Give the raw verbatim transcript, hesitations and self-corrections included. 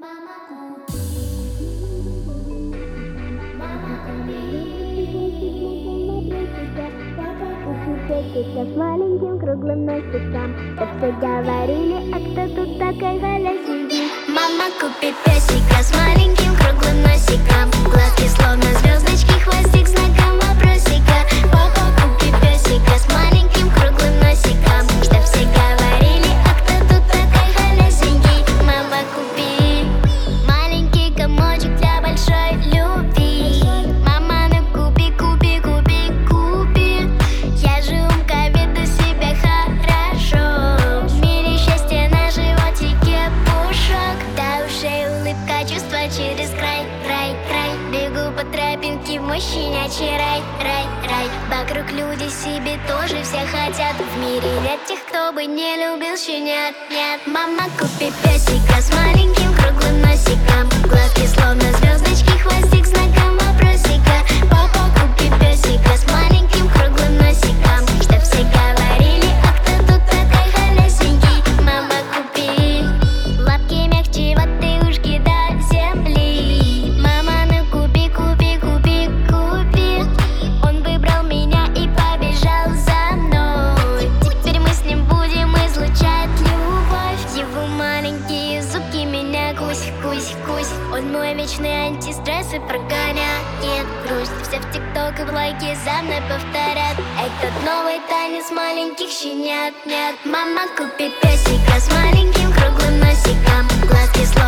Мама купи, мама купи. Папа купи песика с маленьким круглым носиком. Так все говорили, а кто тут такой голосит? Мама купи песика с маленьким круглым носиком. Глазки словно звездочки, хвостик знаком вопросика. Папа купи песика с маленьким круглым носиком. Чтоб все говорили, а кто тут такой холесенький? Мама купи маленький комочек для большой любви. Мама, ну купи, купи, купи, купи. Я же умка, веду себя хорошо. В мире счастья на животике пушок. До ушей улыбка, чувства через край, край, край. Бегу по тропинке в мой щенячий рай, рай, рай. Вокруг люди себе тоже все хотят. В мире нет тех, кто бы не любил щенят, нет. Мама, купи песика с маленьким круглым носиком. Глазки словно звездочки, хвостик знаком вопросика. Папа, купи песика с маленьким круглым носиком. Чтоб все говорили, а кто тут такой холесенький? Мама, купи лапки мягче, вот и ушки до земли. Мама, ну купи, купи, купи, купи. Он выбрал меня и побежал за мной. Теперь мы с ним будем излучать любовь. Его маленькие зубки меня кусь, кусь, кусь. Он мой вечный антистресс и прогоняет грусть. Все в тикток и в лайки за мной повторят этот новый танец маленьких щенят, нет. Мама, купи песика с маленьким круглым носиком. Глазки